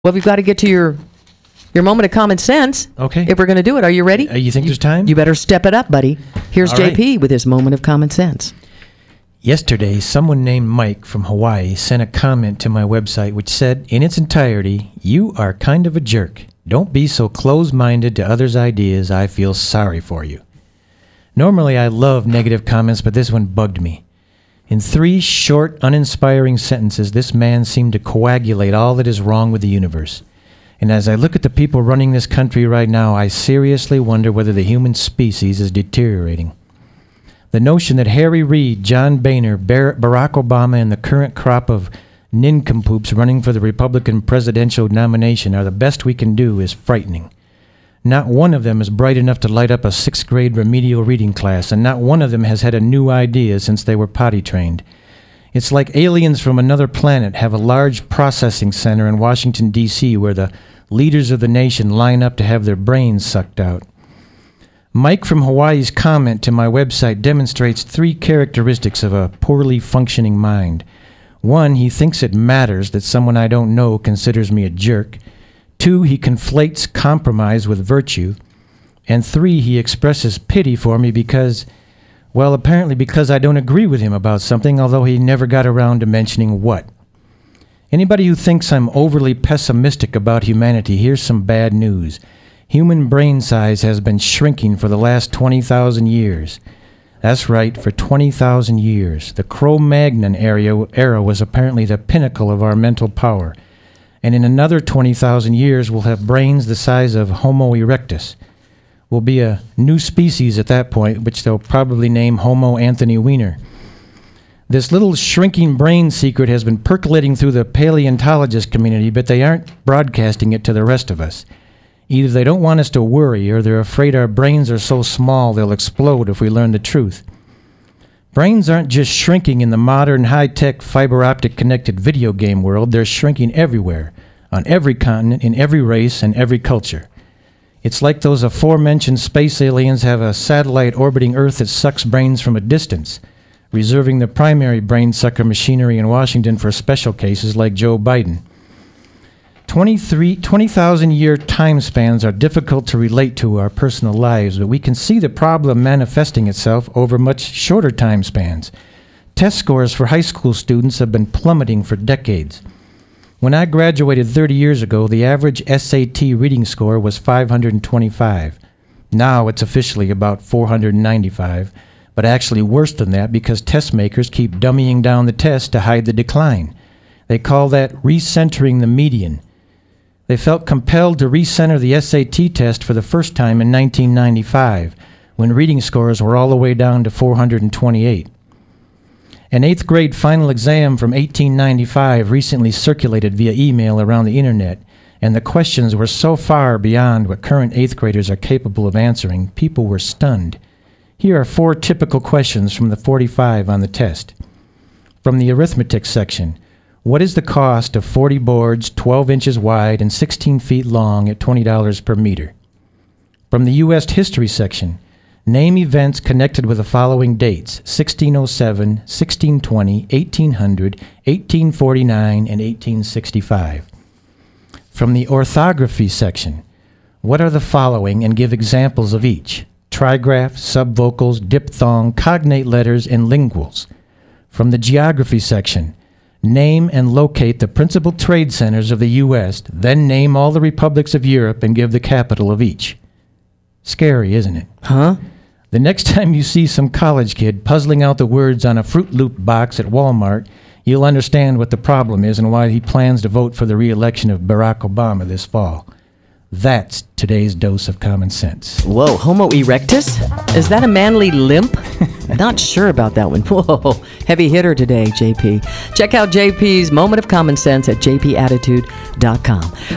Well, we've got to get to your moment of common sense. Okay. If we're going to do it. Are you ready? You think there's time? You better step it up, buddy. Here's All JP with his moment of common sense. Yesterday, someone named Mike from Hawaii sent a comment to my website which said, in its entirety, "You are kind of a jerk. Don't be so close-minded to others' ideas. I feel sorry for you." Normally, I love negative comments, but this one bugged me. In 3 short, uninspiring sentences, this man seemed to coagulate all that is wrong with the universe. And as I look at the people running this country right now, I seriously wonder whether the human species is deteriorating. The notion that Harry Reid, John Boehner, Barack Obama, and the current crop of nincompoops running for the Republican presidential nomination are the best we can do is frightening. Not one of them is bright enough to light up a 6th grade remedial reading class, and not one of them has had a new idea since they were potty trained. It's like aliens from another planet have a large processing center in Washington, D.C., where the leaders of the nation line up to have their brains sucked out. Mike from Hawaii's comment to my website demonstrates 3 characteristics of a poorly functioning mind. 1, he thinks it matters that someone I don't know considers me a jerk. 2, he conflates compromise with virtue. And 3, he expresses pity for me because I don't agree with him about something, although he never got around to mentioning what. Anybody who thinks I'm overly pessimistic about humanity, here's some bad news. Human brain size has been shrinking for the last 20,000 years. That's right, for 20,000 years. The Cro-Magnon era was apparently the pinnacle of our mental power. And in another 20,000 years, we'll have brains the size of Homo erectus. We'll be a new species at that point, which they'll probably name Homo Anthony Weiner. This little shrinking brain secret has been percolating through the paleontologist community, but they aren't broadcasting it to the rest of us. Either they don't want us to worry, or they're afraid our brains are so small they'll explode if we learn the truth. Brains aren't just shrinking in the modern, high-tech, fiber-optic connected video game world. They're shrinking everywhere, on every continent, in every race, and every culture. It's like those aforementioned space aliens have a satellite orbiting Earth that sucks brains from a distance, reserving the primary brain sucker machinery in Washington for special cases like Joe Biden. 20,000-year time spans are difficult to relate to our personal lives, but we can see the problem manifesting itself over much shorter time spans. Test scores for high school students have been plummeting for decades. When I graduated 30 years ago, the average SAT reading score was 525. Now it's officially about 495, but actually worse than that because test makers keep dummying down the test to hide the decline. They call that recentering the median. They felt compelled to recenter the SAT test for the first time in 1995, when reading scores were all the way down to 428. An 8th grade final exam from 1895 recently circulated via email around the internet, and the questions were so far beyond what current 8th graders are capable of answering, people were stunned. Here are 4 typical questions from the 45 on the test. From the arithmetic section, what is the cost of 40 boards 12 inches wide and 16 feet long at $20 per meter? From the U.S. history section, name events connected with the following dates: 1607, 1620, 1800, 1849, and 1865. From the orthography section, what are the following and give examples of each? Trigraphs, subvocals, diphthong, cognate letters, and linguals. From the geography section, name and locate the principal trade centers of the U.S., then name all the republics of Europe and give the capital of each. Scary, isn't it? Huh? The next time you see some college kid puzzling out the words on a Fruit Loop box at Walmart, you'll understand what the problem is and why he plans to vote for the re-election of Barack Obama this fall. That's today's dose of common sense. Whoa, Homo erectus? Is that a manly limp? Not sure about that one. Whoa, heavy hitter today, JP. Check out JP's Moment of Common Sense at jpattitude.com.